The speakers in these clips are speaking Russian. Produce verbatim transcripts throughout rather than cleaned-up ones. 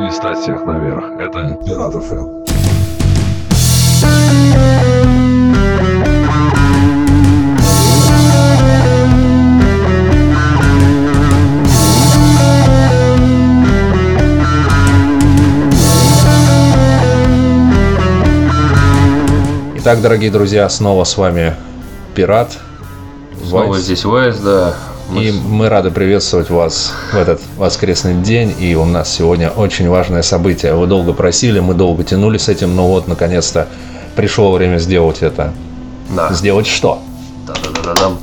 свистать всех наверх. Это Пират эф эм. Итак, дорогие друзья, снова с вами Пират. Снова Вайс. Здесь Вайс, да. Мы... И мы рады приветствовать вас в этот воскресный день. И у нас сегодня очень важное событие. Вы долго просили, мы долго тянули с этим, но вот, наконец-то, пришло время сделать это. Да. Сделать что? Да-да-да-да-дам.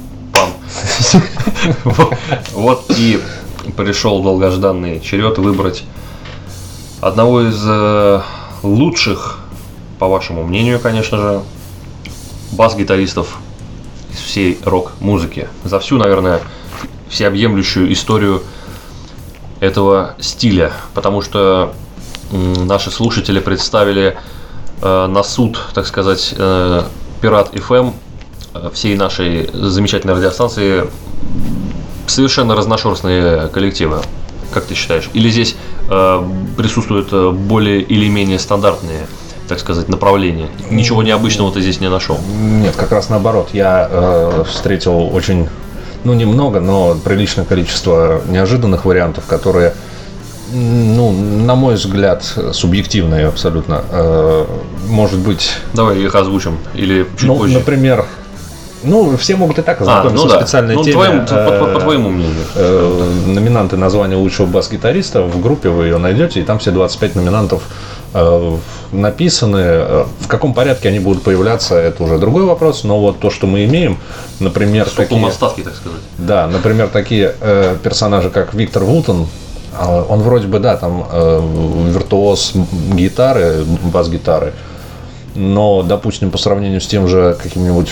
Пам. Вот и пришел долгожданный черед выбрать одного из лучших, по вашему мнению, конечно же, бас-гитаристов из всей рок-музыки. За всю, наверное, всеобъемлющую историю этого стиля. Потому что наши слушатели представили э, на суд, так сказать, э, Пират эф эм, всей нашей замечательной радиостанции, совершенно разношерстные коллективы. Как ты считаешь? Или здесь э, присутствуют более или менее стандартные, так сказать, направление? Ничего необычного ты здесь не нашел? Нет, как раз наоборот. Я э, встретил очень, ну, немного, но приличное количество неожиданных вариантов, которые, ну, на мой взгляд, субъективные абсолютно. Э, может быть... Давай их озвучим. Или чуть ну, позже. Например... Ну, все могут и так ознакомиться а, ну в да. специальной ну, теме. Твоим, по, по, по твоему мнению. Э, номинанты на звание лучшего бас-гитариста. В группе вы ее найдете, и там все двадцать пять номинантов э, написаны. В каком порядке они будут появляться, это уже другой вопрос. Но вот то, что мы имеем, например... В такие, отставки, так сказать. Да, например, такие э, персонажи, как Виктор Вутон. Э, он вроде бы, да, там э, виртуоз гитары, бас-гитары. Но, допустим, по сравнению с тем же каким-нибудь...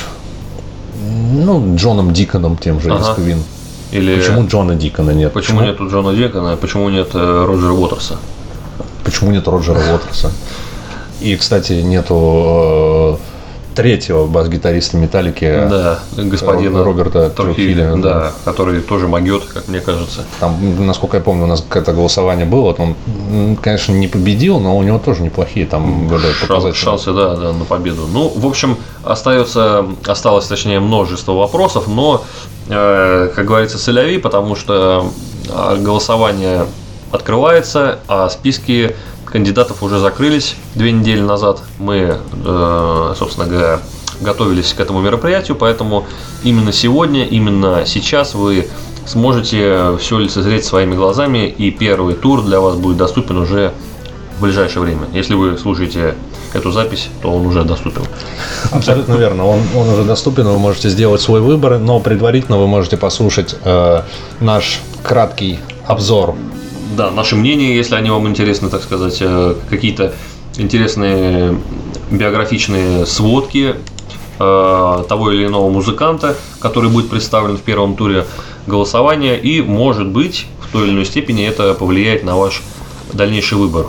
Ну, Джоном Диконом тем же, ага. из Queen. Или... Почему Джона Дикона нет? Почему, почему нету Джона Дикона, а почему нет Роджера Уотерса? Почему нет Роджера Уотерса? И, кстати, нету э, третьего бас-гитариста Металлики, да, господина Роберта Трухиля, да, да, который тоже могет, как мне кажется. Там, насколько я помню, у нас какое-то голосование было. Вот он, конечно, не победил, но у него тоже неплохие там были показатели. Шансы, да, да, на победу. Ну, в общем, остается, осталось, точнее, множество вопросов, но, э, как говорится, соляви, потому что голосование открывается, а списки кандидатов уже закрылись две недели назад. Мы, э, собственно говоря, готовились к этому мероприятию, поэтому именно сегодня, именно сейчас вы сможете все лицезреть своими глазами, и первый тур для вас будет доступен уже в ближайшее время. Если вы слушаете эту запись, то он уже доступен. Абсолютно верно. Он, он уже доступен, вы можете сделать свой выбор, но предварительно вы можете послушать э, наш краткий обзор. Да, наши мнения, если они вам интересны, так сказать, какие-то интересные биографичные сводки э, того или иного музыканта, который будет представлен в первом туре голосования, и, может быть, в той или иной степени это повлияет на ваш дальнейший выбор.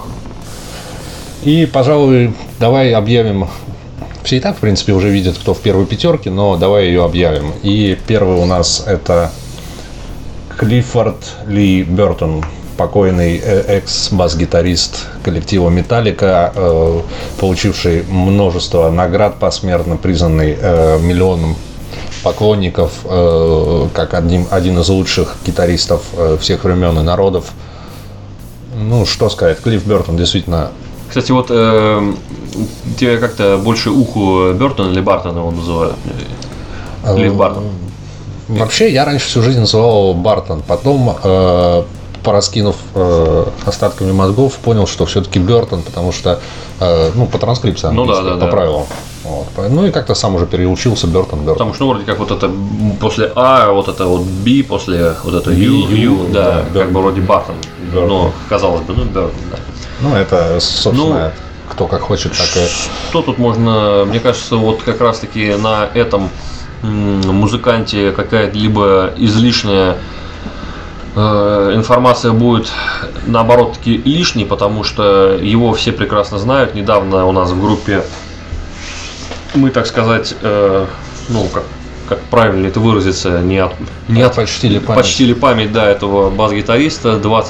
И, пожалуй, давай объявим. Все и так, в принципе, уже видят, кто в первой пятерке, но давай ее объявим. И первый у нас это Клиффорд Ли Бертон, покойный экс-бас-гитарист коллектива Металлика, э, получивший множество наград посмертно, признанный э, миллионом поклонников, э, как один, один из лучших гитаристов э, всех времен и народов. Ну, что сказать, Клифф Бертон действительно... Кстати, вот э, тебе как-то больше уху Бертона или Бартона его называют? Клифф Бартон. Вообще, я раньше всю жизнь называл его Бартон, потом... Э, пораскинув э, остатками мозгов, понял, что все-таки Бертон, потому что, э, ну, по транскрипции, ну, да, да, по да. правилам. Вот. Ну и как-то сам уже переучился Бертон, Бертон. Потому что, ну, вроде как вот это после А, вот это вот B, после вот это U, U, да, да, как бы вроде Бартон. Но, казалось бы, ну, Бертон, да. Ну, это, собственно, ну, кто как хочет, так и... Что тут можно, мне кажется, вот как раз-таки на этом музыканте какая-то либо излишняя информация будет, наоборот-таки, лишней, потому что его все прекрасно знают. Недавно у нас в группе мы, так сказать, э, ну, как, как правильно это выразиться, не, от, не от, почтили память, почтили память да, этого бас-гитариста. двадцать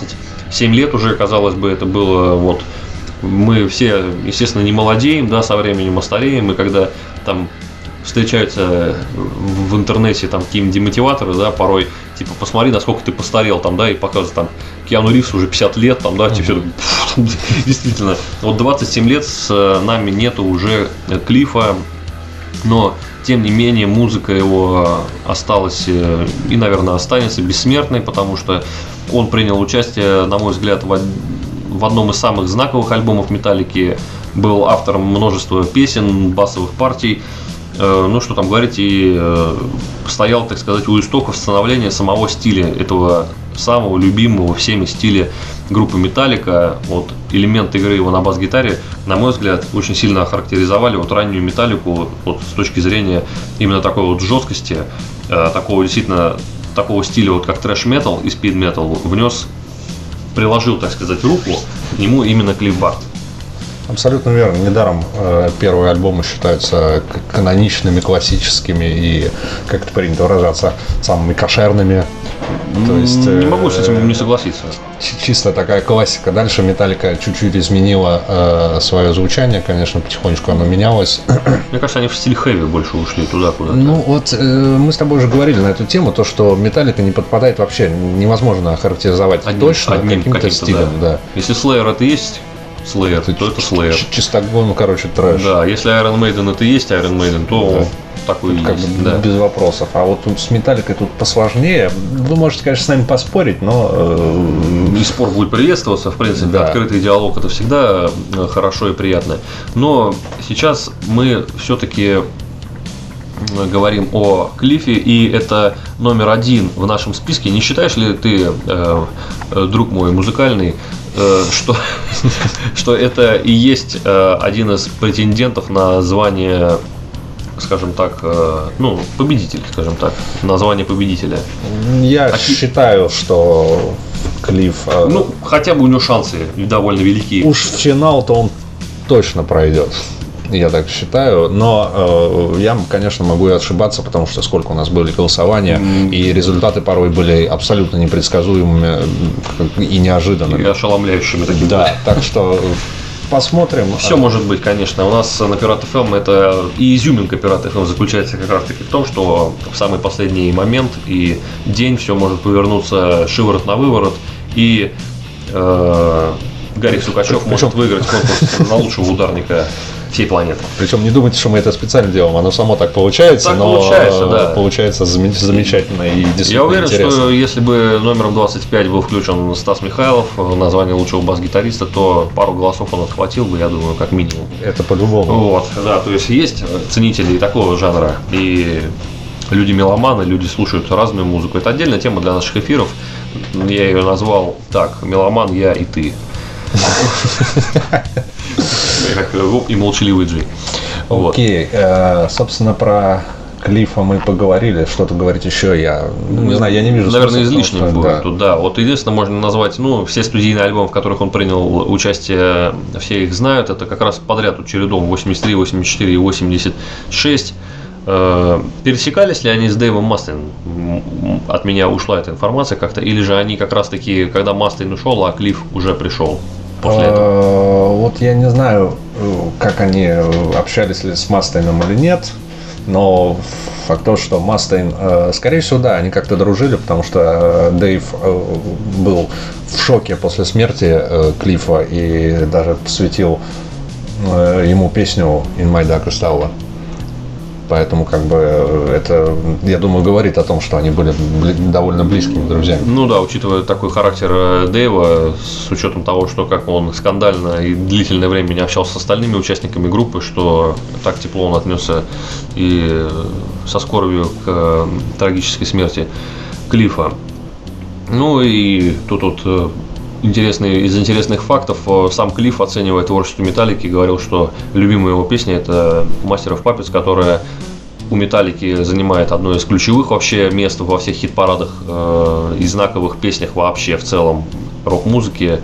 семь лет уже, казалось бы, это было вот... Мы все, естественно, не молодеем, да, со временем, а стареем, и когда там встречаются в интернете там какие-нибудь демотиваторы, да, порой, типа, посмотри, насколько ты постарел, там, да, и показывают, там, Киану Ривз уже пятьдесят лет, там, да, типа, действительно, вот двадцать семь лет с нами нету уже Клиффа, но, тем не менее, музыка его осталась и, наверное, останется бессмертной, потому что он принял участие, на мой взгляд, в в одном из самых знаковых альбомов Металлики, был автором множества песен, басовых партий, э, ну что там говорить, и э, стоял, так сказать, у истоков становления самого стиля, этого самого любимого всеми стиля группы Металлика. Вот элементы игры его на бас-гитаре, на мой взгляд, очень сильно охарактеризовали вот раннюю Металлику вот с точки зрения именно такой вот жесткости, э, такого действительно такого стиля, вот как трэш-метал и спид-метал внес, приложил, так сказать, руку к нему именно Клифф Барт. Абсолютно верно. Недаром э, первые альбомы считаются каноничными, классическими и, как это принято выражаться, самыми кошерными. То есть, не могу с этим не согласиться. Чисто такая классика. Дальше Металлика чуть-чуть изменила э, свое звучание, конечно, потихонечку оно менялось. Мне кажется, они в стиле хэви больше ушли туда куда-то. Ну вот э, мы с тобой уже говорили на эту тему, то, что Металлика не подпадает вообще, невозможно охарактеризовать одним, точно одним каким-то, каким-то стилем. Да. Да. Если Slayer это есть Slayer, это то это Slayer. Чистогон, короче, трэш. Да, если Iron Maiden это и есть Iron Maiden, то... Да. Такой как есть, бы да. Без вопросов. А вот тут с Металликой тут посложнее. Вы можете, конечно, с нами поспорить, но... И спор будет приветствоваться, в принципе. Да. Открытый диалог – это всегда хорошо и приятно. Но сейчас мы все-таки говорим о Клиффе, и это номер один в нашем списке. Не считаешь ли ты, э, друг мой музыкальный, э, что, что это и есть э, один из претендентов на звание, скажем так, ну, победитель, скажем так, название победителя? Я а считаю, что Клифф... Ну, хотя бы у него шансы довольно велики. Уж в финал-то он точно пройдет. Я так считаю, но э, я, конечно, могу и ошибаться, потому что сколько у нас были голосования, mm. и результаты порой были абсолютно непредсказуемыми и неожиданными. И ошеломляющими такими. Да, так что... Посмотрим. Все может быть, конечно. У нас на Пират эф эм это и изюминка Пират эф эм заключается как раз таки в том, что в самый последний момент и день все может повернуться шиворот на выворот, и э, Гарик Сукачев Причем... может выиграть конкурс на лучшего ударника всей планеты. Причем не думайте, что мы это специально делаем, оно само так получается, так но получается, да. получается замечательно и действительно Я уверен, интересно. Что если бы номером двадцать пять был включен Стас Михайлов, название лучшего бас-гитариста, то пару голосов он отхватил бы, я думаю, как минимум. Это по-любому. Вот, да, то есть есть ценители такого жанра, и люди меломаны, люди слушают разную музыку. Это отдельная тема для наших эфиров. Я ее назвал так: меломан, я и ты. И молчаливый Джей. Окей, собственно, про Клиффа мы поговорили. Что-то говорить еще я не знаю, я не вижу. Наверное, излишним будет тут, да. Вот единственное, можно назвать, ну, все студийные альбомы, в которых он принял участие, все их знают. Это как раз подряд тут чередом восемьдесят три, восемьдесят четыре и восемьдесят шесть. Пересекались ли они с Дэйвом Мастейном? От меня ушла эта информация как-то. Или же они как раз таки, когда Мастейн ушел, а Клифф уже пришел после этого? Вот я не знаю, как они общались ли с Мастейном или нет. Но факт то, что Мастейн, скорее всего, да, они как-то дружили, потому что Дэйв был в шоке после смерти Клиффа и даже посвятил ему песню In My Darkest Hour. Поэтому, как бы, это, я думаю, говорит о том, что они были довольно близкими друзьями. Ну да, учитывая такой характер Дэйва, с учетом того, что как он скандально и длительное время не общался с остальными участниками группы, что так тепло он отнесся и со скорбью к трагической смерти Клиффа. Ну и тут вот интересный, из интересных фактов, сам Клифф, оценивая творчество Металлики, говорил, что любимая его песня — это Master of Puppets, которая у Металлики занимает одно из ключевых вообще мест во всех хит-парадах э, и знаковых песнях вообще в целом рок-музыки.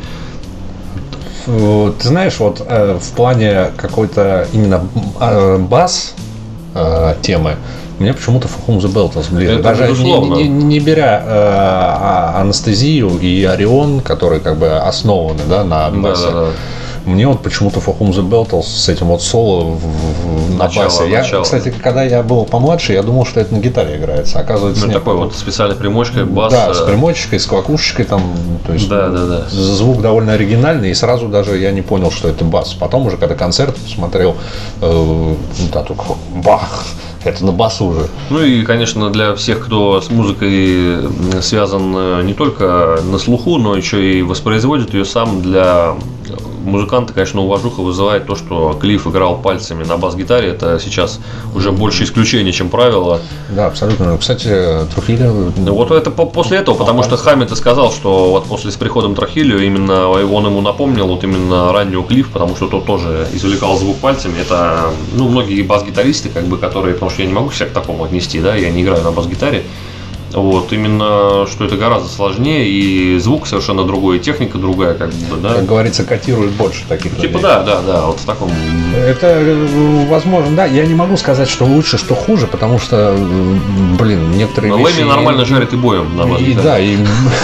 Ты знаешь, вот э, в плане какой-то именно э, бас э, темы, Мне почему-то For Whom the Bell Tolls ближе. Это Даже не, не, не беря э, анестезию и Орион, которые как бы основаны, да, на басе. Да, да, да. Мне вот почему-то For Whom the Bell Tolls с этим вот соло в, в, на начало, басе. Я, начало. Кстати, когда я был помладше, я думал, что это на гитаре играется. Оказывается, ну, нет. Такой вот специальной примочкой бас. Да, с примочкой, с квакушечкой там. То есть, да, да, да. Звук довольно оригинальный, и сразу даже я не понял, что это бас. Потом уже, когда концерт посмотрел, э, да, только бах. Это на басу уже. Ну и, конечно, для всех, кто с музыкой связан не только на слуху, но еще и воспроизводит ее сам, для музыканта, конечно, уважуха вызывает то, что Клифф играл пальцами на бас-гитаре. Это сейчас уже больше исключение, чем правило. Да, абсолютно. Кстати, Трухильо... Ну, вот это после этого, потому что Хаммет и сказал, что вот после с приходом Трухильо именно он ему напомнил вот именно раннего Клифф, потому что тот тоже извлекал звук пальцами. Это, ну, многие бас-гитаристы, как бы, которые, потому что я не могу себя к такому отнести, да, я не играю на бас-гитаре. Вот, именно, что это гораздо сложнее, и звук совершенно другой, и техника другая, как бы, да. Как говорится, котирует больше таких Типа, людей. да, да, да, вот в таком... Это, возможно, да, я не могу сказать, что лучше, что хуже, потому что, блин, некоторые Но вещи... Лэмми нормально жарит и боем на бас-гитаре. И, да, и...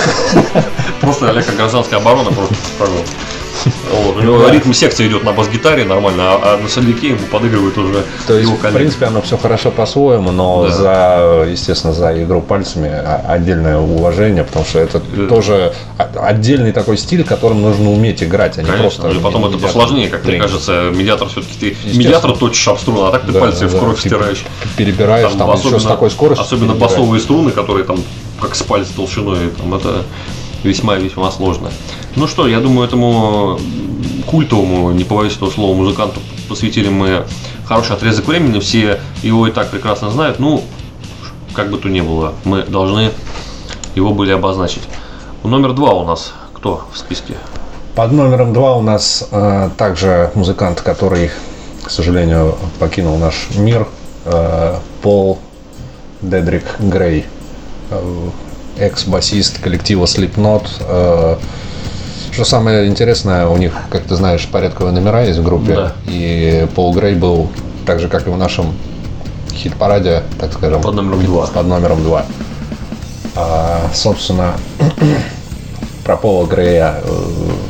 Просто Олег, как гражданская оборона, просто справил. Вот, у него ритм секции идет на бас-гитаре нормально, а, а на солике ему подыгрывают уже. То есть, в принципе, оно все хорошо по-своему, но да. за, естественно, за игру пальцами отдельное уважение, потому что это да. тоже отдельный такой стиль, которым нужно уметь играть, а не Конечно, просто. И потом это посложнее, как мне кажется, медиатор все-таки ты медиатор точишь об струну, а так ты да, пальцы да, в кровь да, стираешь. Перебираешь там, там особенно, с такой скоростью. Особенно басовые струны, которые там как с пальца толщиной, там это весьма-весьма сложно. Ну что, я думаю, этому культовому, не побоюсь этого слова, музыканту посвятили мы хороший отрезок времени. Все его и так прекрасно знают. Ну, как бы то ни было, мы должны его были обозначить. Номер два у нас кто в списке? Под номером два у нас э, также музыкант, который, к сожалению, покинул наш мир, э, Пол Дедрик Грей, э, экс-басист коллектива Slipknot. Э, Что самое интересное, у них, как ты знаешь, порядковые номера есть в группе. Да. И Пол Грей был, так же, как и в нашем хит-параде, так скажем, под номером два. Под номером два. А, собственно, про Пола Грея э,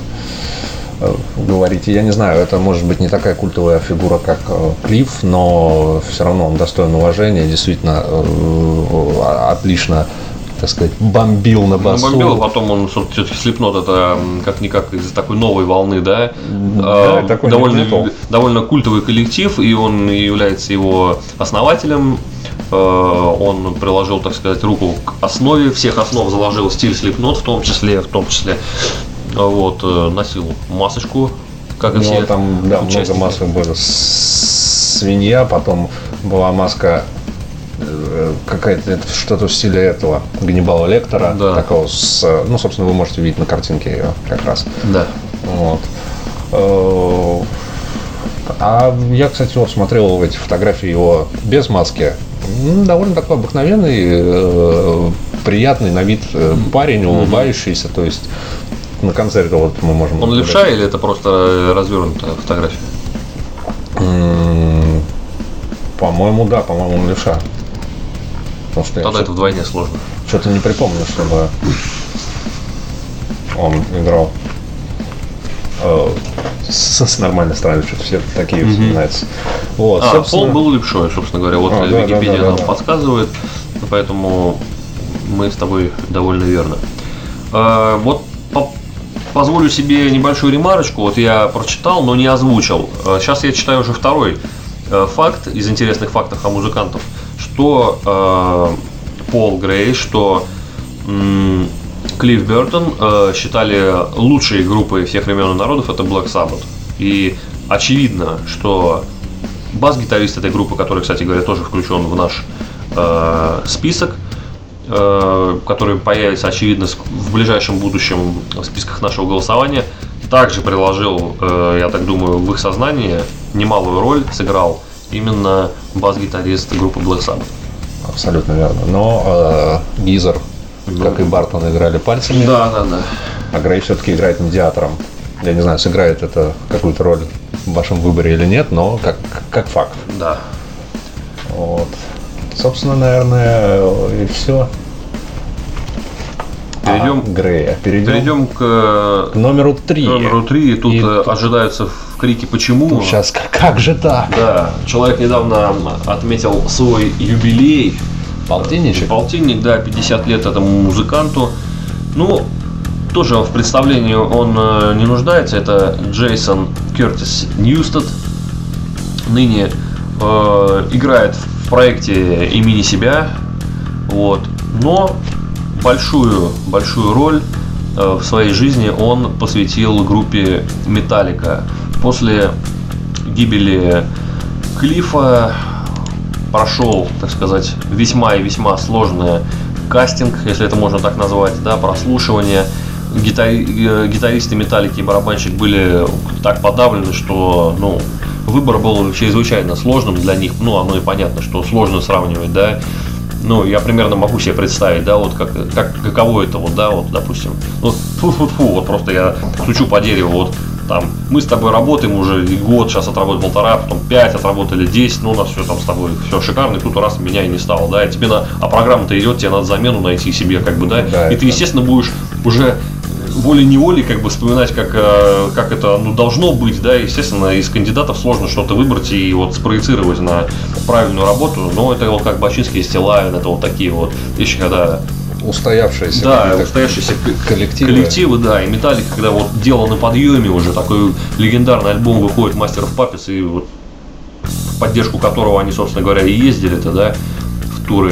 э, говорите, я не знаю, это может быть не такая культовая фигура, как э, Клифф, но все равно он достоин уважения, действительно э, отлично, так сказать, бомбил на басу. Ну, бомбил, а потом он все-таки Slipknot, это как-никак из такой новой волны, да, да а, довольно, довольно культовый коллектив, и он является его основателем. Он приложил, так сказать, руку к основе всех основ, заложил стиль Slipknot, в том числе, в том числе, вот, носил масочку, как и ну, все. Там, да, участники. Много масок было. Свинья, потом была маска какая-то, что-то в стиле этого Ганнибала Лектора, да. Такого с, ну, собственно, вы можете видеть на картинке ее как раз. Да. Вот. А я, кстати, вот смотрел эти фотографии его без маски. Ну, довольно такой обыкновенный, приятный на вид парень, улыбающийся. То есть на концерте вот мы можем. Он левша или это просто развернутая фотография? По-моему, да, по-моему, он левша. Потому что тогда это вдвойне сложно. Что-то не припомню, чтобы он играл э, с, с нормальной стороны, что-то все такие mm-hmm. вспоминаются. Вот, а, собственно... Пол был левшой, собственно говоря. Вот а, да, Википедия да, да, нам да, подсказывает, поэтому мы с тобой довольно верно. А, вот по- позволю себе небольшую ремарочку. Вот я прочитал, но не озвучил. А, сейчас я читаю уже второй а, факт из интересных фактов о музыкантах. Что э, Пол Грей, что э, Клифф Бертон э, считали лучшей группой всех времен и народов, это Black Sabbath. И очевидно, что бас-гитарист этой группы, который, кстати говоря, тоже включен в наш э, список, э, который появится, очевидно, в ближайшем будущем в списках нашего голосования, также приложил, э, я так думаю, в их сознании немалую роль, сыграл именно бас-гитарист группы Black Sabbath. Абсолютно верно. Но э, Гизер, ну, как и Бартон, играли пальцами. Да, да, да. А Грей все-таки играет медиатором. Я не знаю, сыграет это какую-то роль в вашем выборе или нет, но как, как факт. Да. Вот. Собственно, наверное, и все. Перейдем, а, Грея. Перейдем, перейдем к, к номеру три. К номеру три. Тут и ожидаются в крике «Почему?». Сейчас, как, как же так? Да, человек недавно отметил свой юбилей. Полтинничек? Полтинник, да, пятьдесят лет этому музыканту. Ну, тоже в представлении он не нуждается. Это Джейсон Кертис Ньюстед. Ныне э, играет в проекте имени себя. Вот. Но большую, большую роль э, в своей жизни он посвятил группе Metallica. После гибели Клиффа прошел, так сказать, весьма и весьма сложный кастинг, если это можно так назвать, да, прослушивание. Гитари... Гитаристы Металлики и барабанщик были так подавлены, что, ну, выбор был чрезвычайно сложным для них. Ну, оно и понятно, что сложно сравнивать, да. Ну, я примерно могу себе представить, да, вот как, как каково это, вот, да, вот, допустим, ну, фу-фу-фу, вот просто я стучу по дереву, вот, там, мы с тобой работаем уже год, сейчас отработали полтора, потом пять, отработали десять, ну, у нас все там с тобой, все шикарно, и тут раз меня и не стало, да, и тебе на, а программа-то идет, тебе надо замену найти себе, как бы, да, да и ты, естественно, будешь уже волей-неволей, как бы, вспоминать, как, как это, ну, должно быть, да, естественно, из кандидатов сложно что-то выбрать и вот спроецировать на правильную работу, но это вот как Бачинский и Стилавин, это вот такие вот вещи, когда... Устоявшиеся, да, устоявшиеся коллективы. коллективы, да, и Металлика, когда вот дело на подъеме уже, такой легендарный альбом выходит Master of Puppets, и вот в поддержку которого они, собственно говоря, и ездили-то, да, в туры.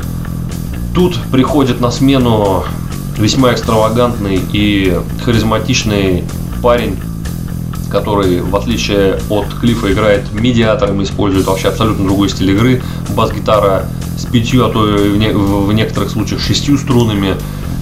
Тут приходит на смену весьма экстравагантный и харизматичный парень, который, в отличие от Клиффа, играет медиатором, использует вообще абсолютно другой стиль игры. Бас-гитара с пятью, а то и в, не, в некоторых случаях шестью струнами.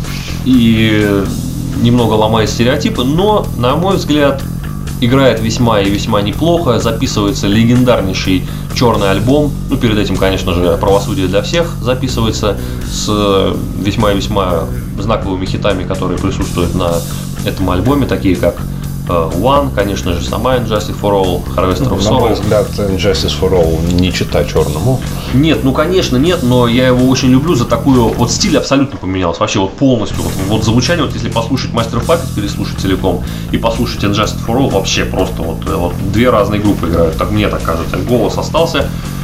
И немного ломает стереотипы, но, на мой взгляд, играет весьма и весьма неплохо. Записывается легендарнейший черный альбом. Ну, перед этим, конечно же, «Правосудие для всех» записывается с весьма и весьма знаковыми хитами, которые присутствуют на этом альбоме, такие как One, конечно же, сама Injustice for All, Harvester of Sorrow. На мой взгляд, Injustice for All не чита черному. Нет, ну конечно нет, но я его очень люблю за такую, вот стиль абсолютно поменялся, вообще вот полностью, вот, вот звучание, вот если послушать Master of Puppets, переслушать целиком, и послушать Injustice for All, вообще просто вот, вот две разные группы играют, так мне так кажется, голос остался,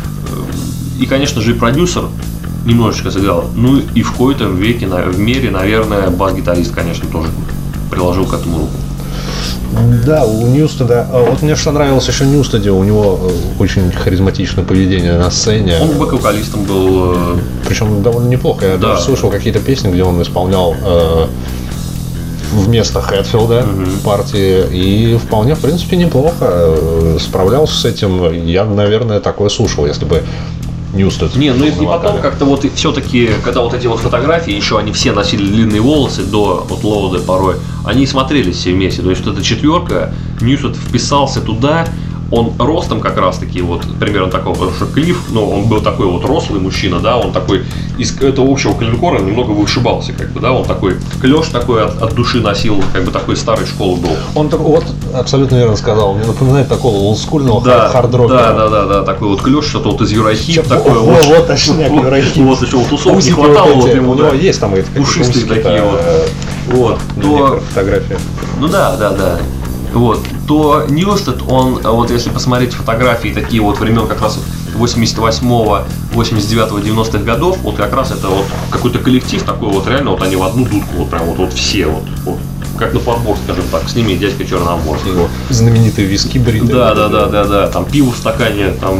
и, конечно же, и продюсер немножечко сыграл, ну и в кои-то веке, в мере, наверное, бас-гитарист, конечно, тоже приложил к этому руку. Да, у Ньюстеда, вот мне что нравилось еще Ньюстеде, у него очень харизматичное поведение на сцене. Он бэк-вокалистом был. Причем довольно неплохо. Я да. даже слышал какие-то песни, где он исполнял э, вместо Хэтфилда угу. партии, и вполне, в принципе, неплохо справлялся с этим. Я, наверное, такое слушал, если бы Ньюстед. Не, ну и, и потом как-то вот все-таки, когда вот эти вот фотографии, еще они все носили длинные волосы до вот Лоуда порой, они смотрелись все вместе. То есть вот эта четверка, Ньюстед вписался туда, он ростом как раз таки, вот примерно такого, потому что Клифф, ну, он был такой вот рослый мужчина, да, он такой из этого общего коленкора немного вышибался, как бы, да, он такой клеш такой от, от души носил, как бы такой старой школы был. Он вот абсолютно верно сказал, мне напоминает такого олдскульного да, хард-рокера. Да, да, да, да, такой вот клеш, что-то вот из Юрахип, такой вот. Вот, точняк, Юрахип. Вот еще вот усов не хватало, вот ему, у него есть там эти пушистые такие вот. Вот, то фотографии. Ну да, да, да. Вот, то Ньюстед, он, вот если посмотреть фотографии такие вот времен как раз восемьдесят восьмого, восемьдесят девятого, девяностых годов, вот как раз это вот какой-то коллектив такой вот, реально вот они в одну дудку, вот прям вот, вот все вот, вот как на подбор, скажем так, с ними дядька Черноморский. Его знаменитые виски бритые. Да, да, да, да, да, там пиво в стакане, там,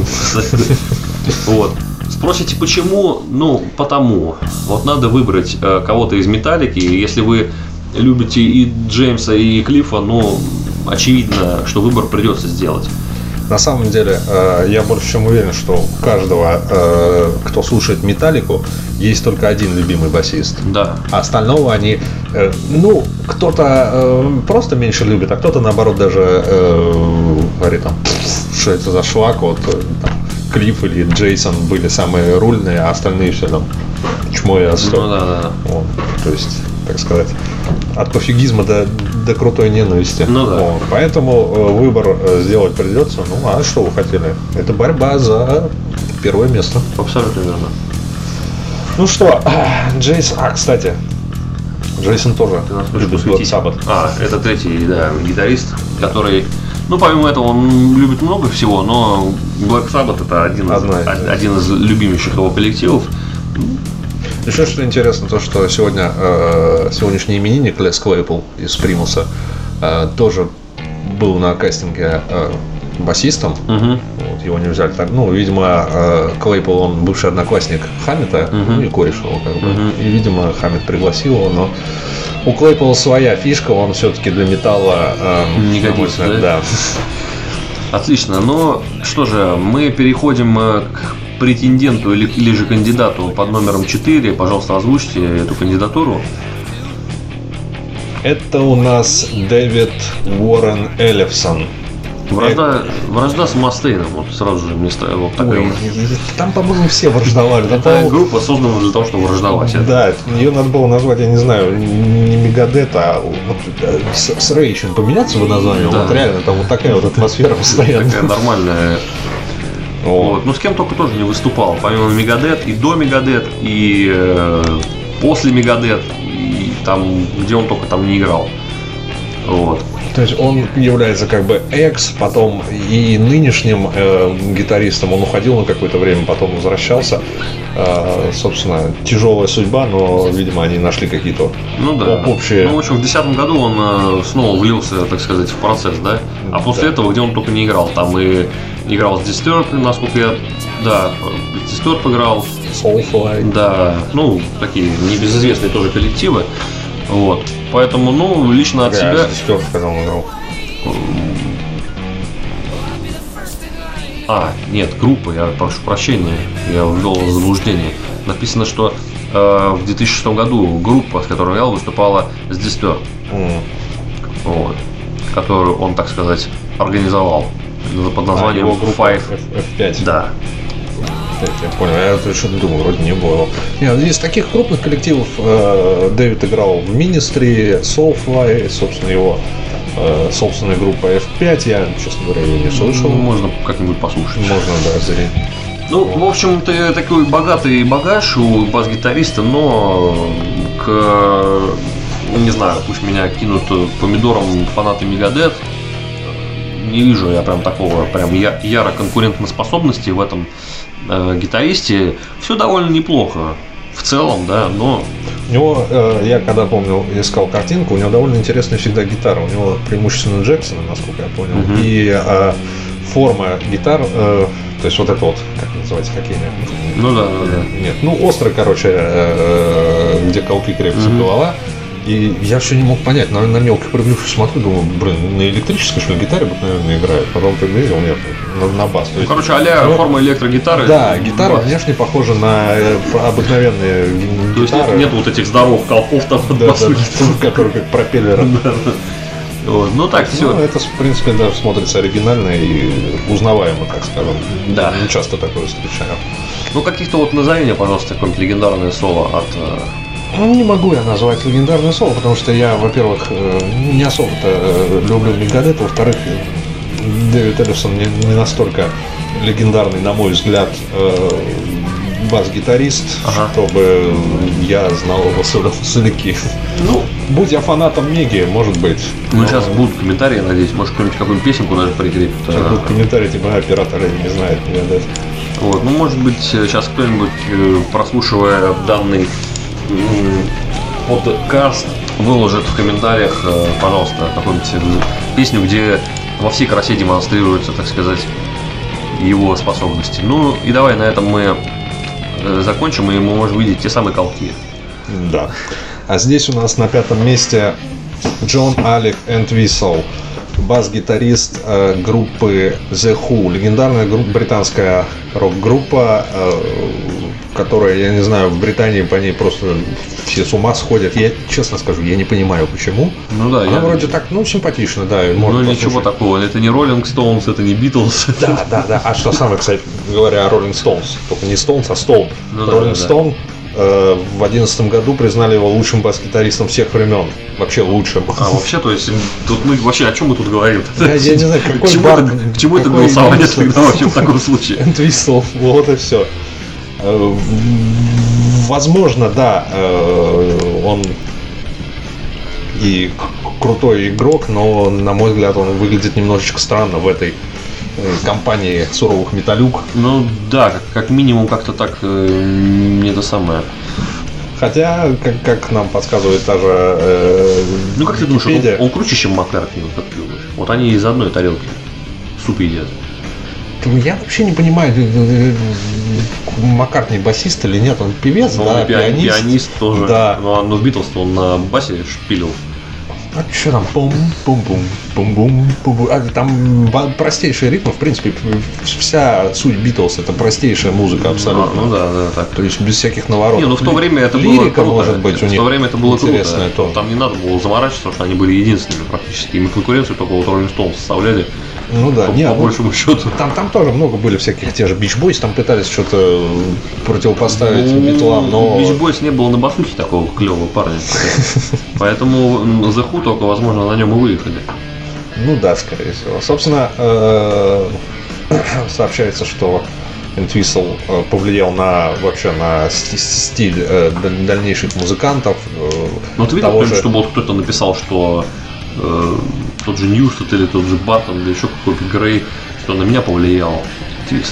вот. Спросите, почему? Ну, потому. Вот надо выбрать э, кого-то из Металлики. Если вы любите и Джеймса, и Клиффа, ну, очевидно, что выбор придется сделать. На самом деле, э, я больше чем уверен, что у каждого, э, кто слушает Металлику, есть только один любимый басист. Да. А остального они, э, ну, кто-то э, просто меньше любит, а кто-то, наоборот, даже э, говорит, там, что это за шлак, вот, там, Клифф или Джейсон были самые рульные, а остальные все там чмо и отстой. Ну, да, да. Вот. То есть, так сказать, от пофигизма до, до крутой ненависти. Ну, да. Вот. Поэтому э, выбор сделать придется. Ну, а что вы хотели? Это борьба за первое место. Абсолютно верно. Ну что, Джейс, а, кстати, Джейсон тоже любит Black Sabbath. А, это третий, да, гитарист, который, ну, помимо этого, он любит много всего, но Black Sabbath это один из, Одна из, да. один из любимейших его коллективов. Еще что интересно, то что сегодня э, сегодняшний именинник Лес Клейпл из Примуса э, тоже был на кастинге э, басистом. Угу. Вот, его не взяли так. Ну, видимо, э, Клейпл, он бывший одноклассник Хаммета, Мгм. ну и кореш его как бы. Мгм. И, видимо, Хаммет пригласил его, но у Клейпла своя фишка, он все-таки для металла э, Не годится, на мой взгляд, да? да. Отлично. Но что же, мы переходим э, к претенденту или, или же кандидату под номером четыре. Пожалуйста, озвучьте эту кандидатуру. Это у нас Дэвид Уоррен Эллифсон. Вражда, вражда с Мастейном. Вот сразу же вместо вот такая. Ой, вот. там, по-моему, все враждовали. Там, Это по-моему, группа создана для того, чтобы враждовать. да, ее надо было назвать, я не знаю, не Мегадет, а вот, э, с, с Рейчем поменяться бы название. Да. Вот реально там вот такая вот атмосфера постоянно. Такая нормальная. Вот. Вот. Ну, с кем только тоже не выступал. Помимо Мегадет, и до Мегадет, и э, после Мегадет, и там, где он только там не играл. Вот. То есть он является как бы экс, потом и нынешним э, гитаристом. Он уходил на какое-то время, потом возвращался. Э, собственно, тяжелая судьба, но, видимо, они нашли какие-то Ну да. об- общие. Ну, в общем, в две тысячи десятом году он э, снова влился, так сказать, в процесс, да? А после Да. этого, где он только не играл, там и играл с Disturbed, насколько я. Да, с Disturbed играл. Soulfly. Да, ну, такие небезызвестные тоже коллективы. Вот. Поэтому, ну, лично от себя. Десятёрка, когда он играл. А, нет, группа, я прошу прощения, я ввел в заблуждение. Написано, что э, в две тысячи шестом году группа, с которой я выступала с Disturbed, М. вот, которую он, так сказать, организовал под названием А, его группа Five. эф пять. Да. Я понял, я что-то думал, вроде не было. Нет, из таких крупных коллективов э, Дэвид играл в Ministry, Soulfly, собственно, его э, собственная группа эф пять, я, честно говоря, ее не слышал. Ну, можно как-нибудь послушать. Можно, да, зрить. Ну, в общем-то, такой богатый багаж у бас-гитариста, но к, ну, не знаю, пусть меня кинут помидором фанаты Мегадет, не вижу я прям такого прям я, яро конкурентоспособности в этом э, гитаристе. Все довольно неплохо в целом, да, но У него, э, я когда помню, искал картинку, у него довольно интересная всегда гитара. У него преимущественно Джексона, насколько я понял. Мгм. И э, форма гитар, э, то есть вот это вот, как называется, хоккейная? ну да, да, да. Нет, ну острый, короче, э, где колки крепится Мгм. голова. И я все не мог понять, на, на мелких прыгнувших смотрю, думаю, блин, на электрической, что ли, гитаре обыкновенно играет. Потом приблизил, нет, на, на бас. То Ну, есть, короче, а-ля ну, форма электрогитары. да, гитара бас. внешне похожа на э, обыкновенные ги- То есть нет, гитары. нет вот этих здоровых колпов там под Да, басу. да, которые как пропеллеры. Вот, ну так, все. Ну, это, в принципе, даже смотрится оригинально и узнаваемо, так скажем. Да. Не часто такое встречаю. Ну, каких-то вот назови мне, пожалуйста, какое-нибудь легендарное соло от... э, Ну, не могу я назвать легендарное соло, потому что я, во-первых, э, не особо-то э, люблю Мегадет, во-вторых, э, Дэвид Эллифсон не, не настолько легендарный, на мой взгляд, э, бас-гитарист, Ага. чтобы я знал его соляки. Ну, Будь я фанатом Меги, может быть. ну, но сейчас будут комментарии, я надеюсь. Может, кто-нибудь какую-нибудь песенку даже прикрепит. сейчас э, будут комментарии, типа, оператор не знает Мегадет. Вот, ну, может быть, сейчас кто-нибудь, э, прослушивая данный м, подкаст, выложит в комментариях, э, пожалуйста, какую-нибудь песню, где во всей красе демонстрируются, так сказать, его способности. Ну, и давай на этом мы э, закончим, и мы можем видеть те самые колки. Да. А здесь у нас на пятом месте Джон Алек энд Whistle, бас-гитарист э, группы The Who, легендарная группа, британская рок-группа, э, которая, я не знаю, в Британии по ней просто все с ума сходят. Я честно скажу, я не понимаю почему. Ну да, Она я... вроде так, ну, симпатично, да. и Ну, можно ничего послушать. такого. Это не Rolling Stones, это не Beatles. Да, да, да. А что самое, кстати говоря, о Rolling Stones? Только не Stones, а Stone. Ну да, Rolling да, да. Stone э, в две тысячи одиннадцатом году признали его лучшим бас-гитаристом всех времен. Вообще лучшим. А вообще, то есть, тут мы вообще о чем мы тут говорим? Я, я не знаю, К какой чему, бар, это, к чему это какой голосование Whistle. тогда вообще в таком случае? Энд Whistle, вот и все. возможно, да, э, он и к- крутой игрок, но, на мой взгляд, он выглядит немножечко странно в этой э, компании суровых металюк. Ну да, как, как минимум как-то так э, не то самое. Хотя, как, как нам подсказывает та же э, Ну как ты думаешь, Википедия, он, он круче, чем Маккартни, вот как ты думаешь? Вот они из одной тарелки суп едят. я вообще не понимаю, э, э, э, Маккартни басист или нет, он певец, Но да, он и пианист, пианист тоже. Да. Но, но в Битлз он на басе шпилил. А что там? Пум, пум, пум, пум, пум, пум. А, там ба- простейшие ритмы, в принципе, вся суть Битлз это простейшая музыка абсолютно. А, ну да, да, так. То есть без всяких наворотов. Не, ну в то время это было Лирика, круто. может быть, у в них то время это было интересное круто. то. Там не надо было заморачиваться, потому что они были единственными практически. Им конкуренцию только вот Rolling Stones составляли. Ну да, По, не, по ну, большому счету. там, там тоже много были всяких, те же Beach Boys, там пытались что-то противопоставить Ну, Битлам, но... Beach Boys не было на басухе такого клевого парня. Поэтому м, The Who только, возможно, на нем и выехали. Ну да, скорее всего. Собственно, э, сообщается, что Entwistle э, повлиял на вообще на сти- стиль э, даль- дальнейших музыкантов. э, Ну ты видел, того кто-нибудь, же- чтобы вот кто-то написал, что э, тот же Ньюстед или тот же Бартон или еще какой-то Грей, что на меня повлиял Твист?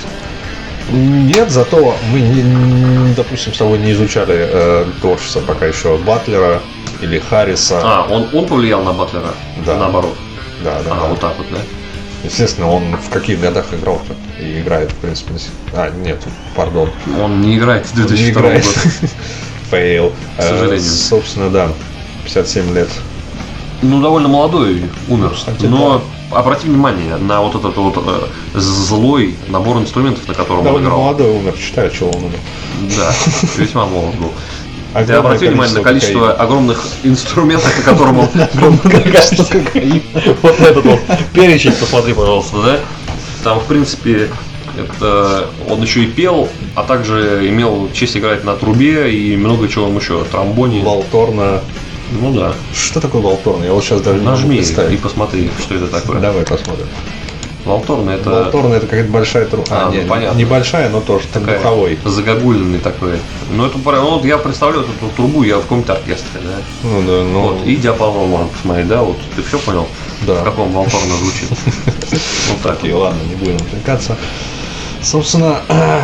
Нет, зато мы, не- не- допустим, с тобой не изучали э, творчество пока еще Батлера или Харриса. А, он, он повлиял на Батлера? Да. Наоборот. Да, да, А, да. вот так вот, да? Естественно, он в каких годах играл-то и играет, в принципе. до сих- А, нет, пардон. Он не играет с две Он тысячи не второго играет. года. Фейл. К сожалению. Э, Собственно, да, пятьдесят семь лет. Ну, довольно молодой умер. Кстати, Но обрати внимание на вот этот вот э, злой набор инструментов, на котором он Довольно играл. молодой умер, читаю, чего он умер. Да, весьма молод был. Ты Огромное обрати внимание на количество кокаина. огромных инструментов, на котором он... Огромное количество кокаина. Вот этот вот перечень, посмотри, пожалуйста, да? Там, в принципе, это он еще и пел, а также имел честь играть на трубе и много чего еще, тромбоне. Волторна. Ну да. Что такое Волторна? Я вот сейчас даже не могу Нажми и представить. посмотри, что это такое. Давай посмотрим. Волторна это Волторна это какая-то большая труба. А, А, ну, нет, понятно. небольшая, но тоже такая духовой. загогулиный такой. Ну это прям, ну, вот я представляю эту трубу, я в каком-то оркестре, да. Ну да, ну. Вот, и диапазон можно посмотреть, да, вот ты все понял? Да. В каком Волторна звучит? Вот так И вот. ладно, не будем отвлекаться. Собственно,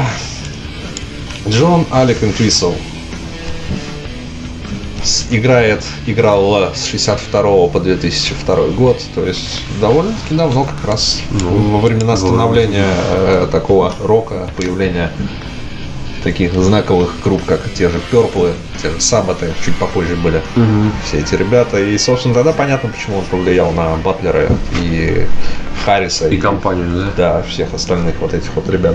Джон Алек Энтвисл играет, играл с шестьдесят второго по две тысячи второй год, то есть довольно-таки давно, как раз Ну, во времена становления э, такого рока, появления таких знаковых групп, как те же Пёрплы, те же Саббаты, чуть попозже были Мгм. все эти ребята. И, собственно, тогда понятно, почему он повлиял на Батлера и Харриса. И компанию, да? Да, всех остальных вот этих вот ребят.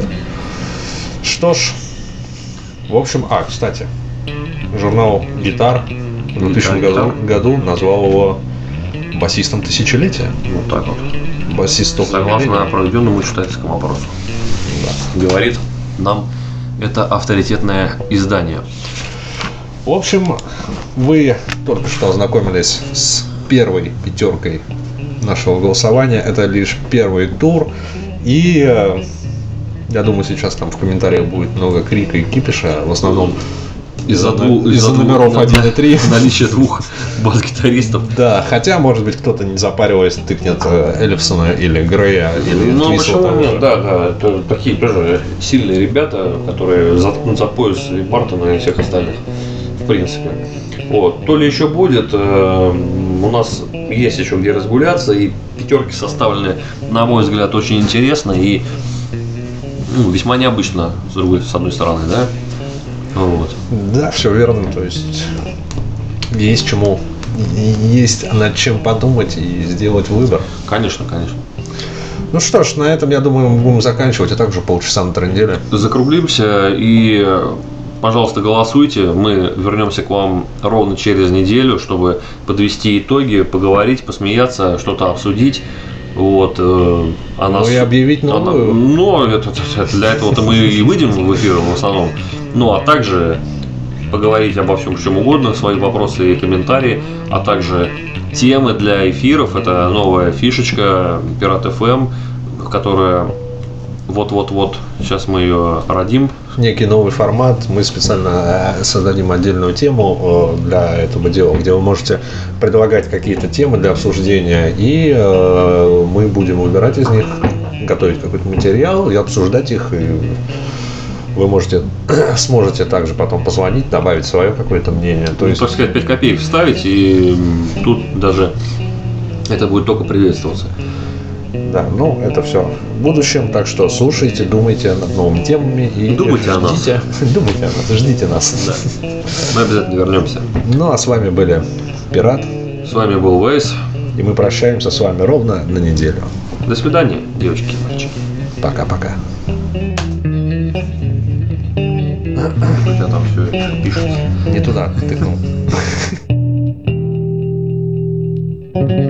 Что ж, в общем, а, кстати, журнал «Гитар» в двухтысячном году, году назвал его басистом тысячелетия. Вот так вот. Басист топового Согласно милления. проведенному читательскому опросу. Да. Говорит нам это авторитетное издание. В общем, вы только что ознакомились с первой пятеркой нашего голосования. Это лишь первый тур. И э, я думаю, сейчас там в комментариях будет много крика и кипиша. В основном из-за, двух- из-за двух- номеров на- один и три. Наличие двух бас-гитаристов. Да, хотя, может быть, кто-то, не запариваясь, тыкнет э, Эллифсона или Грея, или Ну, Твисла почему того нет? же. Да, да, это такие тоже сильные ребята, которые заткнут за пояс и Бартона, и всех остальных, в принципе. Вот. То ли еще будет, э, у нас есть еще где разгуляться, и пятерки составлены, на мой взгляд, очень интересно и ну, весьма необычно, с другой, с одной стороны, да? Вот. Да, все верно. То есть есть чему, есть над чем подумать и сделать выбор. Конечно, конечно. Ну что ж, на этом, я думаю, мы будем заканчивать. И так уже полчаса натрындели. Закруглимся и, пожалуйста, голосуйте. Мы вернемся к вам ровно через неделю, чтобы подвести итоги, поговорить, посмеяться, что-то обсудить. Вот, э, а нас... Ну и объявить а на- новую. Ну, это, это- для этого-то мы и выйдем в эфир в основном. Ну, а также поговорить обо всем, чем угодно, свои вопросы и комментарии, а также темы для эфиров. Это новая фишечка Пират эф эм, которая Вот-вот-вот, сейчас мы ее родим. Некий новый формат. Мы специально создадим отдельную тему для этого дела, где вы можете предлагать какие-то темы для обсуждения, и мы будем выбирать из них, готовить какой-то материал и обсуждать их. И вы можете, сможете также потом позвонить, добавить свое какое-то мнение. То Ну, есть, так сказать, пять копеек вставить, и тут даже это будет только приветствоваться. да, ну это все в будущем, так что слушайте, думайте над новыми темами и Думайте о нас. ждите, думайте о нас, ждите нас. Да. Мы обязательно вернемся. Ну а с вами были Пират, С вами был Вейс. и мы прощаемся с вами ровно на неделю. До свидания, девочки и мальчики. Пока-пока. У тебя там все пишется. Не туда тыкнул.